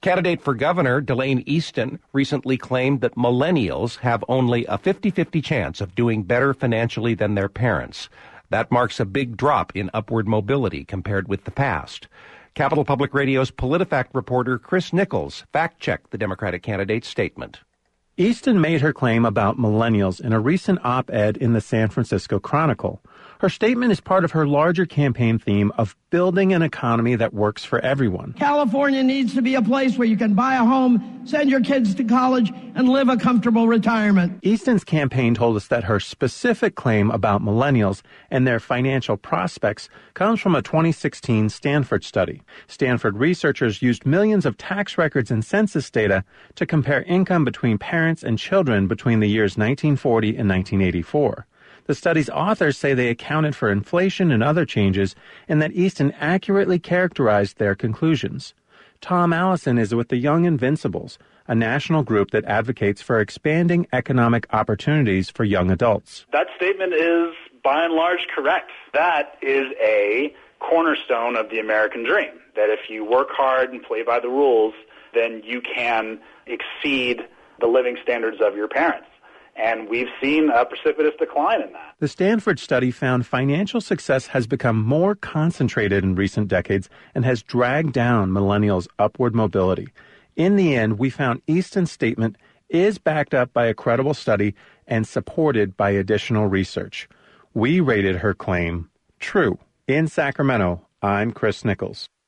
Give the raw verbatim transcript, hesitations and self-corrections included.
Candidate for governor Delane Easton recently claimed that millennials have only a fifty-fifty chance of doing better financially than their parents. That marks a big drop in upward mobility compared with the past. Capital Public Radio's PolitiFact reporter Chris Nichols fact-checked the Democratic candidate's statement. Easton made her claim about millennials in a recent op-ed in the San Francisco Chronicle. Her statement is part of her larger campaign theme of building an economy that works for everyone. California needs to be a place where you can buy a home, send your kids to college, and live a comfortable retirement. Easton's campaign told us that her specific claim about millennials and their financial prospects comes from a twenty sixteen Stanford study. Stanford researchers used millions of tax records and census data to compare income between parents and children between the years nineteen forty and nineteen eighty-four. The study's authors say they accounted for inflation and other changes, and that Easton accurately characterized their conclusions. Tom Allison is with the Young Invincibles, a national group that advocates for expanding economic opportunities for young adults. That statement is, by and large, correct. That is a cornerstone of the American dream, that if you work hard and play by the rules, then you can exceed the living standards of your parents. And we've seen a precipitous decline in that. The Stanford study found financial success has become more concentrated in recent decades and has dragged down millennials' upward mobility. In the end, we found Easton's statement is backed up by a credible study and supported by additional research. We rated her claim true. In Sacramento, I'm Chris Nichols.